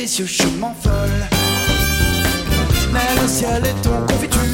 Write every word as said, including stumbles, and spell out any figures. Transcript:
délicieux, je m'envole. Mais le ciel est en confiture.